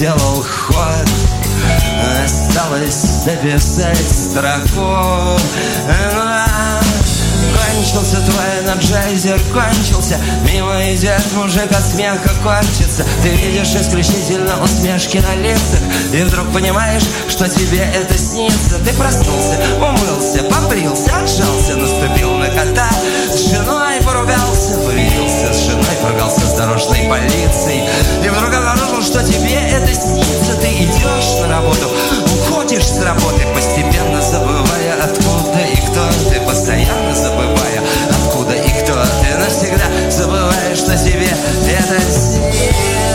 сделал ход. Осталось дописать строку. Кончился твой энерджайзер, кончился. Мимо идет мужик, от смеха корчится. Ты видишь исключительно усмешки на лицах, и вдруг понимаешь, что тебе это снится. Ты проснулся, умылся, побрился, отжался, наступил на кота. С женой поругался, помирился с женой, поругался с дорожной полицией. И вдруг обнаружил, что тебе это снится. Ты идешь на работу, уходишь с работы, постепенно забывая, откуда и кто ты, постоянно забывая, откуда и кто ты, навсегда забываешь, что тебе это снится.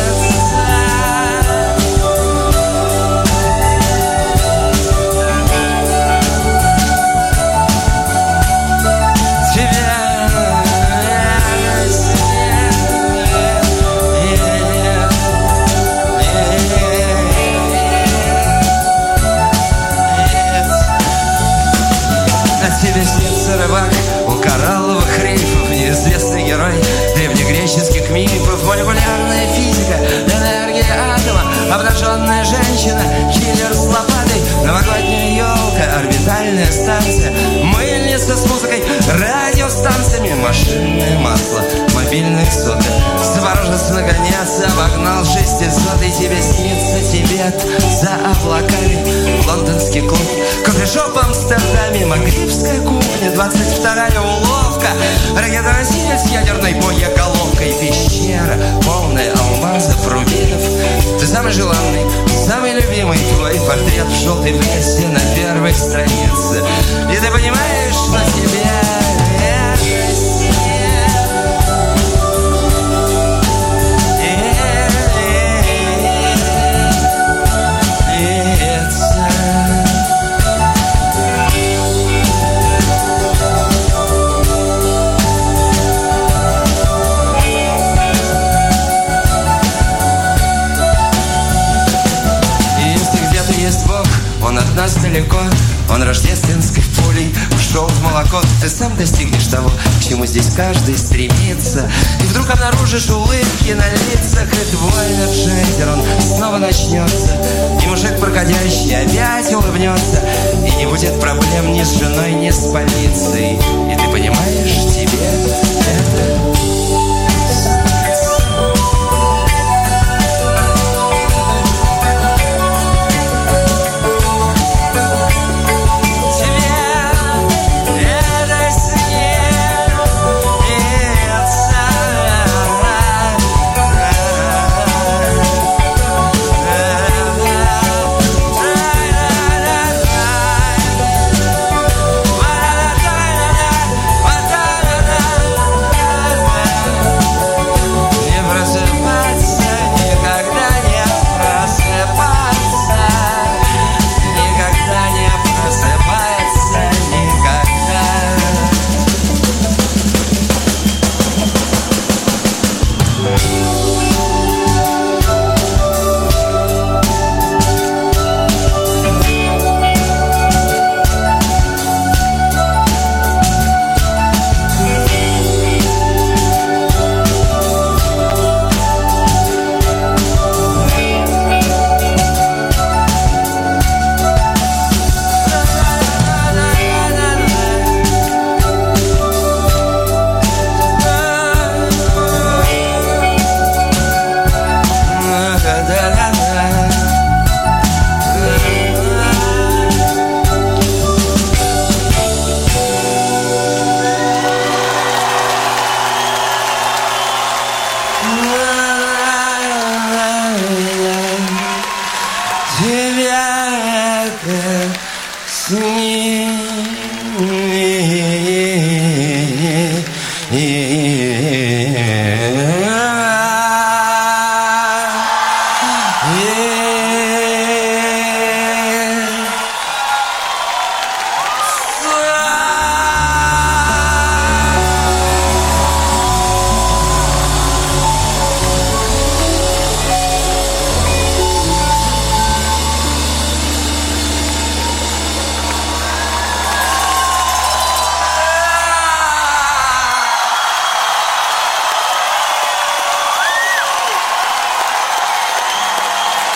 Тебе снится рыбак у коралловых рифов, неизвестный герой древнегреческих мифов, молекулярная физика, энергия атома, обнаженная женщина, киллер с лопатой, новогодняя елка, орбитальная станция, мыльница с музыкой, радиостанциями, машинное масло, мобильных соток. Запорожец наконец обогнал 600, и тебе снится Тибет за облаками, лондонский клуб, кофешоп в Амстердаме, Магрибская кухня, 22-я уловка, ракетоноситель с ядерной боеголовкой, пещера, полная алмазов, рубинов. Ты самый желанный, самый любимый, твой портрет в желтой прессе на первой странице. И ты понимаешь, что тебе от нас далеко, он рождественской пулей ушел в молоко. Ты сам достигнешь того, к чему здесь каждый стремится, и вдруг обнаружишь улыбки на лицах, и твой энерджайзер, он снова начнется, и мужик проходящий опять улыбнется, и не будет проблем ни с женой, ни с полицией. И ты понимаешь, тебе это... Тебя это снится.